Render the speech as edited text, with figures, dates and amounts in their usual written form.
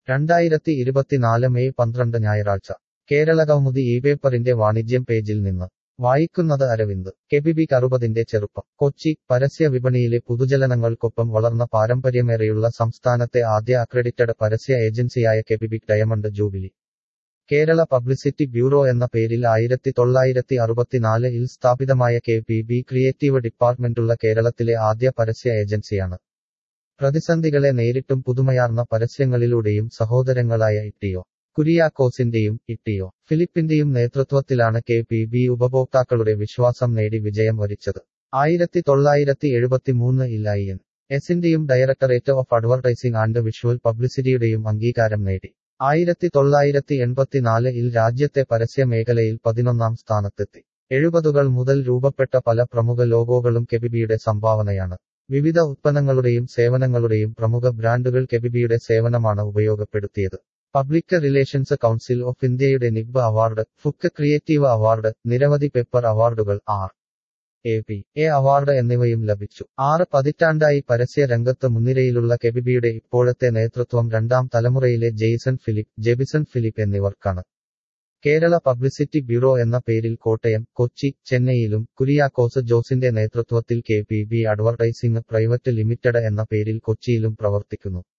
2024 May 12 ഞായറാഴ്ച കേരളകൗമുദി ഇപേപ്പറിന്റെ വാണിജ്യം പേജിൽ നിന്ന് വായിക്കുന്നത് അരവിന്ദ്. കെബിബിക്ക് 60ന്റെ ചെറുപ്പം. കൊച്ചി. പരസ്യ വിപണിയിലെ പുതുചലനങ്ങൾക്കൊപ്പം വളർന്ന പാരമ്പര്യമേറെയുള്ള സംസ്ഥാനത്തെ ആദ്യ അക്രഡിറ്റഡ് പരസ്യ ഏജൻസിയായ കെബിബിക്ക് diamond jubilee. Kerala publicity bureau എന്ന പേരിൽ 1964-ൽ സ്ഥാപിതമായ കെ.പി.ബി. ക്രിയേറ്റീവ് ഡിപ്പാർട്ട്മെന്റുള്ള കേരളത്തിലെ ആദ്യ പരസ്യ ഏജൻസിയാണ്. പ്രതിസന്ധികളെ നേരിട്ടും പുതുമയാർന്ന പരസ്യങ്ങളിലൂടെയും സഹോദരങ്ങളായ ഇ.ടി.ഒ. കുരിയാക്കോസിന്റെയും ഇ.ടി.ഒ. ഫിലിപ്പിന്റെയും നേതൃത്വത്തിലാണ് കെ.പി.ബി. ഉപഭോക്താക്കളുടെ വിശ്വാസം നേടി വിജയം വരിച്ചത്. 1973-ൽ ഐ.എൻ. എസിന്റെയും directorate of advertising and visual പബ്ലിസിറ്റിയുടെയും അംഗീകാരം നേടി. 1984-ൽ രാജ്യത്തെ പരസ്യ മേഖലയിൽ 11ാം സ്ഥാനത്തെത്തി. 70കൾ മുതൽ രൂപപ്പെട്ട പല പ്രമുഖ ലോഗോകളും കെബിബിയുടെ സംഭാവനയാണ്. വിവിധ ഉത്പന്നങ്ങളുടെയും സേവനങ്ങളുടെയും പ്രമുഖ ബ്രാൻഡുകൾ കെബിബിയുടെ സേവനമാണ് ഉപയോഗപ്പെടുത്തിയത്. പബ്ലിക് റിലേഷൻസ് കൗൺസിൽ ഓഫ് ഇന്ത്യയുടെ നിഗ്ബ അവാർഡ്, ഫുക്ക് ക്രിയേറ്റീവ് അവാർഡ്, നിരവധി പെപ്പർ അവാർഡുകൾ, ആർ.എ.പി.എ അവാർഡ് എന്നിവയും ലഭിച്ചു. 6 പതിറ്റാണ്ടായി പരസ്യ രംഗത്ത് മുൻനിരയിലുള്ള കെബിബിയുടെ ഇപ്പോഴത്തെ നേതൃത്വം രണ്ടാം തലമുറയിലെ ജെബിസൺ ഫിലിപ്പ് എന്നിവർക്കാണ്. കേരള പബ്ലിസിറ്റി ബ്യൂറോ എന്ന പേരിൽ കോട്ടയം, കൊച്ചി, ചെന്നൈയിലും കുരിയാക്കോസ് ജോസിന്റെ നേതൃത്വത്തിൽ കെ.പി.ബി. അഡ്വർടൈസിംഗ് പ്രൈവറ്റ് ലിമിറ്റഡ് എന്ന പേരിൽ കൊച്ചിയിലും പ്രവർത്തിക്കുന്നു.